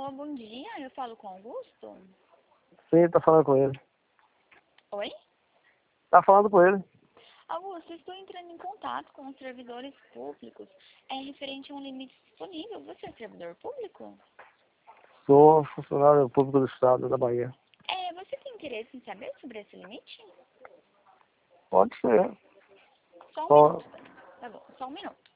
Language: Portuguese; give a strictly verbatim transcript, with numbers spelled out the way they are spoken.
Alô, bom dia. Eu falo com Augusto? Sim, tá falando com ele. Oi? Tá falando com ele. Augusto, estou entrando em contato com os servidores públicos. É referente a um limite disponível. Você é servidor público? Sou funcionário público do Estado da Bahia. É, você tem interesse em saber sobre esse limite? Pode ser. Só um Só minuto. Tá bom, só um minuto.